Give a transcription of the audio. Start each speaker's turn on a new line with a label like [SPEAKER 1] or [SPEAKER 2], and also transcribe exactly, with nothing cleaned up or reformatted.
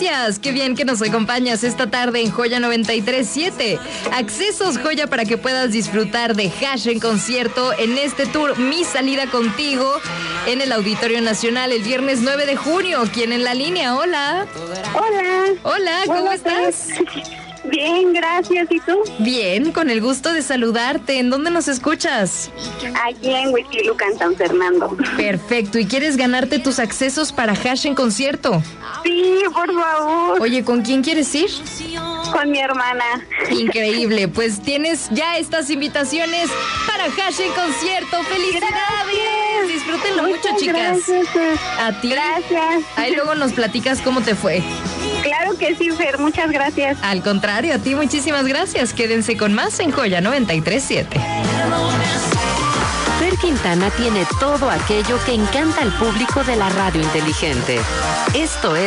[SPEAKER 1] gracias. Qué bien que nos acompañas esta tarde en Joya noventa y tres punto siete. Accesos Joya para que puedas disfrutar de Hash en concierto en este tour Mi Salida Contigo en el Auditorio Nacional el viernes nueve de junio. ¿Quién en la línea? Hola.
[SPEAKER 2] Hola.
[SPEAKER 1] Hola, ¿cómo
[SPEAKER 2] Hola,
[SPEAKER 1] estás?
[SPEAKER 2] Bien, gracias. ¿Y tú?
[SPEAKER 1] Bien, con el gusto de saludarte. ¿En dónde nos escuchas?
[SPEAKER 2] Aquí en Huixquilucan, San Fernando.
[SPEAKER 1] Perfecto. ¿Y quieres ganarte tus accesos para Hash en concierto?
[SPEAKER 2] Sí, por favor.
[SPEAKER 1] Oye, ¿con quién quieres ir?
[SPEAKER 2] Con mi hermana.
[SPEAKER 1] Increíble. Pues tienes ya estas invitaciones para Hash en concierto. ¡Felicidades! Gracias. Disfrútenlo mucho, chicas.
[SPEAKER 2] Gracias.
[SPEAKER 1] A ti.
[SPEAKER 2] Gracias.
[SPEAKER 1] Ahí luego nos platicas cómo te fue.
[SPEAKER 2] Claro que sí, Fer. Muchas gracias.
[SPEAKER 1] Al contrario, a ti muchísimas gracias. Quédense con más en Joya noventa y tres punto siete.
[SPEAKER 3] Fer Quintana tiene todo aquello que encanta al público de la radio inteligente. Esto es